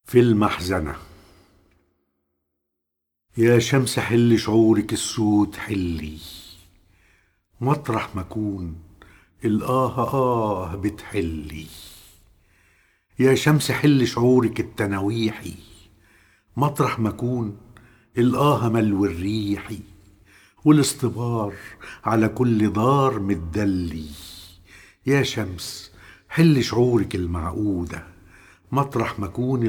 في المحزنة. يا شمس حل شعورك السود حلي، مطرح ما أكون بتحلي. يا شمس حل شعورك التناويحي، مطرح ما أكون ملو الريحي، والاصطبار على كل دار متدلي. يا شمس حل شعورك المعقودة، مطرح ما أكون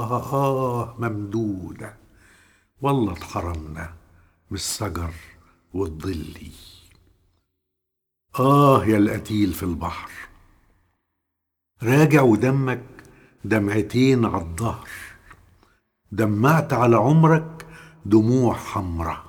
ممدودة. والله اتحرمنا من الشجر والظلي. يا القتيل في البحر، راجع ودمك دمعتين عالظهر، دمعت على عمرك دموع حمرة.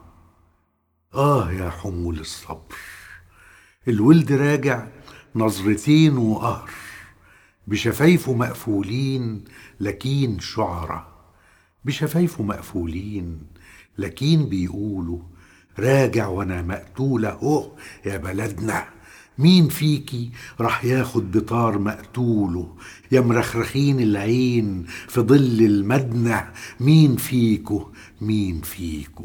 يا حمول الصبر، الولد راجع نظرتين وقهر، بشفايفه مقفولين لكين شعرة، بشفايفه مقفولين لكن بيقولوا راجع وانا مقتولة يا بلدنا. مين فيكي راح ياخد بطار مقتوله؟ يا مرخرخين العين في ظل المدنة، مين فيكو مين فيكو؟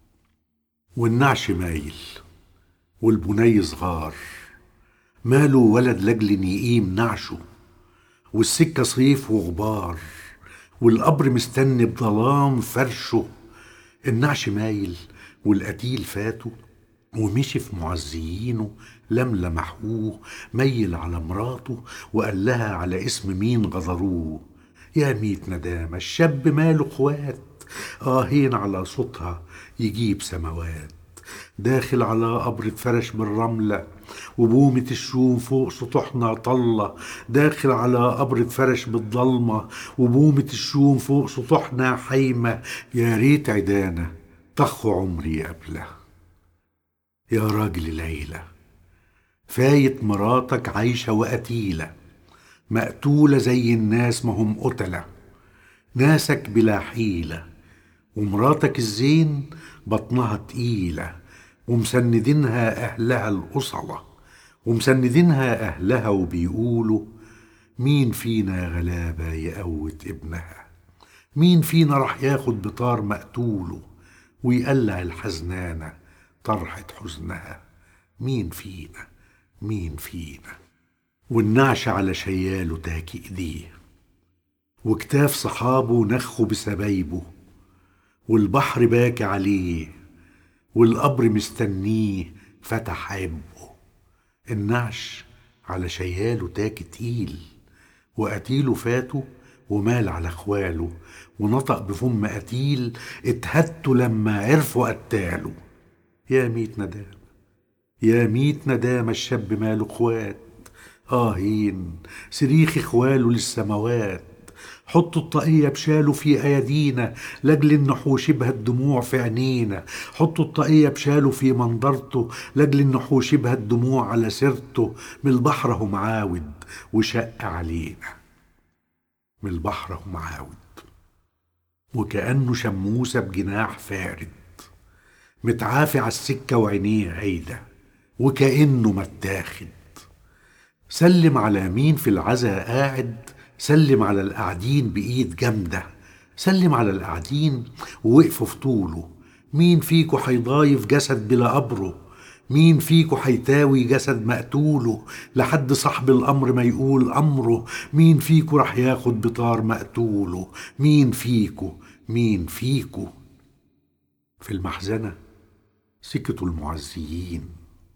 والنعش مايل والبني صغار، ماله ولد لجل يقيم نعشه، والسكة صيف وغبار، والقبر مستني بظلام فرشه. النعش مايل والقتيل فاته، ومشي في معزيينه لم لمحوه، ميل على مراته وقال لها على اسم مين غدروه. يا ميت ندامة الشاب ماله اخوات، هين على صوتها يجيب سماوات. داخل على قبر اتفرش بالرملة، وبومة الشوم فوق سطوحنا طلة. داخل على قبر اتفرش بالضلمة، وبومة الشوم فوق سطوحنا حيمة. يا ريت عدانا طخ عمري قبله. يا راجل العيلة، فايت مراتك عايشة وقتيلة، مقتولة زي الناس ما هم قتلة. ناسك بلا حيلة، ومراتك الزين بطنها تقيلة، ومسندينها أهلها الأصلة، ومسندينها أهلها وبيقولوا مين فينا يا غلابة يقوت ابنها؟ مين فينا راح ياخد بطار مقتوله ويقلع الحزنانة طرحة حزنها؟ مين فينا مين فينا؟ والنعش على شياله تاكي ايديه، وكتاف صحابه نخوا بسبايبه، والبحر باكي عليه، والقبر مستنيه فتح عبه. النعش على شياله تاكي تقيل، وقتيله فاته ومال على اخواله، ونطق بفم قتيل اتهتوا لما عرفوا قتاله. يا ميت ندامة يا ميت ندامة الشاب ماله اخوات، هين صريخ اخواله للسماوات. حطوا الطاقية بشاله في ايادينا، لاجل انه شبه الدموع في عينينا. حطوا الطاقية بشاله في منظرته، لاجل انه شبه الدموع على سيرته. من البحر هو معاود وشق علينا، من البحر هو معاود، وكأنه شموسة بجناح فارد، متعافي على السكة وعينيه عيدة، وكأنه متاخد. سلم على مين في العزا قاعد، سلم على القاعدين بإيد جامدة، سلم على القاعدين ووقفوا في طوله. مين فيكو حيضايف جسد بلا قبره؟ مين فيكو حيتاوي جسد مقتوله لحد صاحب الأمر ما يقول أمره؟ مين فيكو رح ياخد بطار مقتوله؟ مين فيكو مين فيكو؟ في المحزنة سكتوا المعزيين،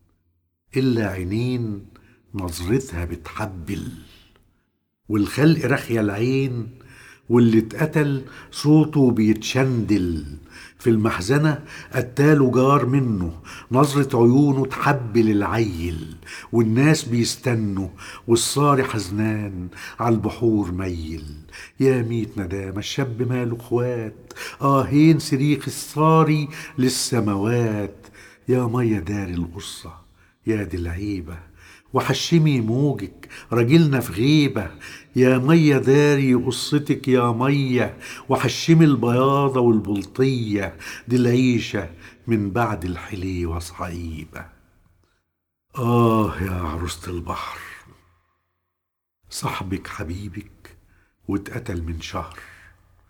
إلا عينين نظرتها بتحبل، والخلق رخية العين، واللي اتقتل صوته بيتشندل. في المحزنة قتاله جار منه، نظرة عيونه تحبل العيل، والناس بيستنوا، والصاري حزنان عالبحور ميل. يا ميت ندامة الشاب ماله اخوات، هين صريخ الصاري للسماوات. يا مية داري القصة يا دي العيبة، وحشمي موجك راجلنا في غيبة. يا مية داري قصتك يا مية، وحشمي البياضة والبلطية، دي العيشة من بعد الحليوة صعيبة. يا عروسة البحر، صاحبك حبيبك واتقتل من شهر،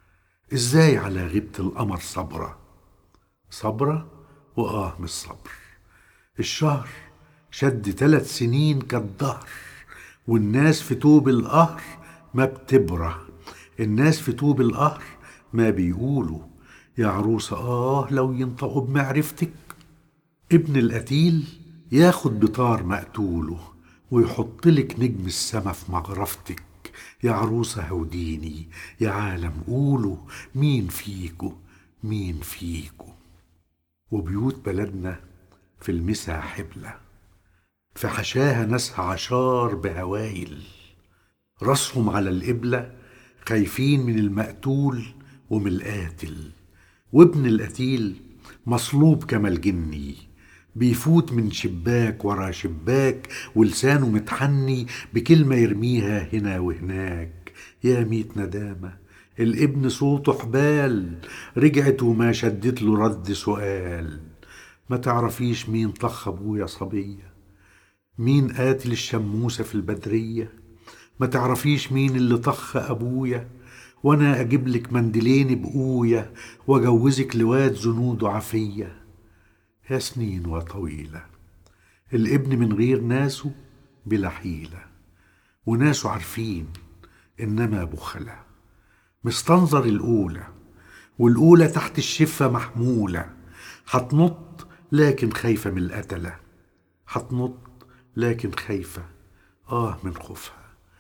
ازاي على غيبة القمر صبرة؟ صبرة مش صبر. الشهر شد 3 سنين كالدهر، والناس في طوب القهر ما بتبرة. الناس في طوب القهر ما بيقولوا يا عروسة لو ينطقوا بمعرفتك. ابن القتيل ياخد بطار مقتوله، ويحطلك نجم السما في مغرفتك. يا عروسة هوديني، يا عالم قولوا مين فيكو، مين فيكو. وبيوت بلدنا في المسا حبلة، في حشاها ناسها عشار بهوايل، راسهم على القبلة خايفين من المقتول ومن القاتل. وابن القتيل مصلوب كما الجني، بيفوت من شباك ورا شباك، ولسانه متحني بكلمة يرميها هنا وهناك. يا ميت ندامة الابن صوته حبال، رجعت وما شدت له رد سؤال. ما تعرفيش مين طخ ابويا صبية؟ مين قاتل الشموسة في البدرية؟ ما تعرفيش مين اللي طخ ابويا؟ وانا اجيب لك منديلين بقوية، واجوزك لواد زنوده عفية. يا سنين وطويلة الابن من غير ناسه بلا حيلة، وناسه عارفين انما بخلة. مستنظر الاولى، والاولى تحت الشفة محمولة، هتنط لكن خايفة من القتلة. هتنط لكن خايفة من خوفها.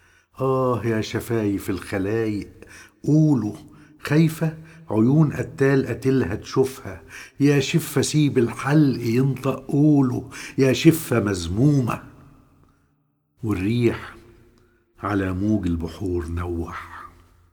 يا شفايف الخلايق قولوا، خايفة عيون قتال قتلها تشوفها. يا شفة سيب الحلق ينطق قولوا، يا شفة مزمومة. والريح على موج البحور نوح،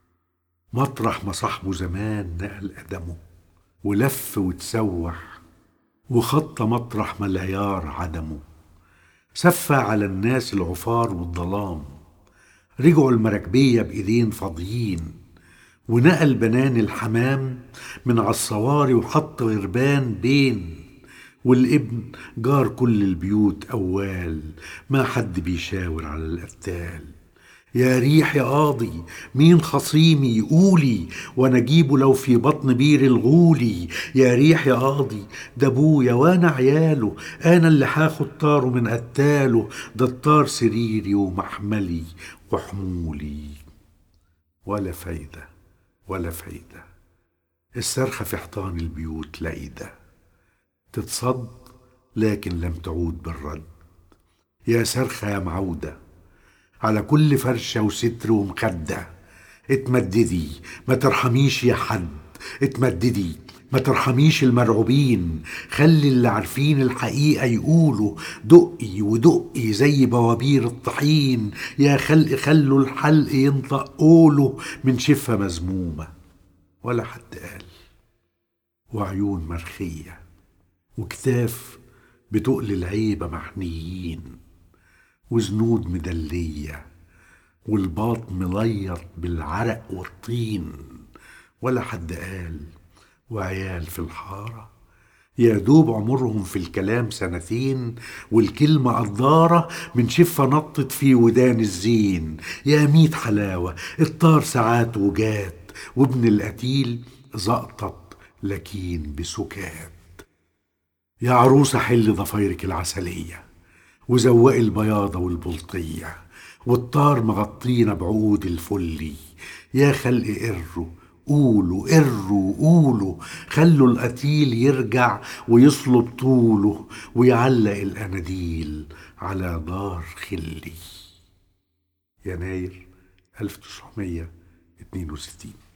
مطرح ما صاحبه زمان نقل قدمه، ولف وتسوح وخط مطرح ما العيار عدمه. سفى على الناس العفار والظلام، رجعوا المراكبية بإيدين فاضيين، ونقل بنان الحمام من عالصواري وحط غربان بين. والابن جار كل البيوت أوال، ما حد بيشاور على القتال. يا ريح يا قاضي مين خصيمي قولي، وانا اجيبه لو في بطن بير الغولي. يا ريح يا قاضي ده ابويا وانا عياله، انا اللي هاخد طاره من قتاله. ده الطار سريري ومحملي وحمولي. ولا فايدة ولا فايدة، الصرخة في حيطان البيوت لقيدة، تتصد لكن لم تعود بالرد. يا صرخة يا معودة على كل فرشة وستر ومخدة، اتمددي ما ترحميش يا حد. اتمددي ما ترحميش المرعوبين، خلي اللي عارفين الحقيقة يقولوا. دقي ودقي زي بوابير الطحين، يا خلق خلوا الحلق ينطق قوله من شفة مزمومة. ولا حد قال. وعيون مرخية وكتاف بتقل العيبة محنيين، وزنود مدلية والباط مليط بالعرق والطين. ولا حد قال. وعيال في الحارة يا دوب عمرهم في الكلام 2 سنين، والكلمة قدارة من شفة نطت في ودان الزين. يا ميت حلاوة الطار ساعات وجات، وابن القتيل زقطت لكين بسكات. يا عروسة حل ضفايرك العسلية، وزوقي البياضة والبلطية، والطار مغطينا بعود الفلي. يا خلق قروا قولوا قروا قولوا، خلوا القتيل يرجع ويصلب طوله، ويعلق الأناديل على دار خلي. يناير 1962.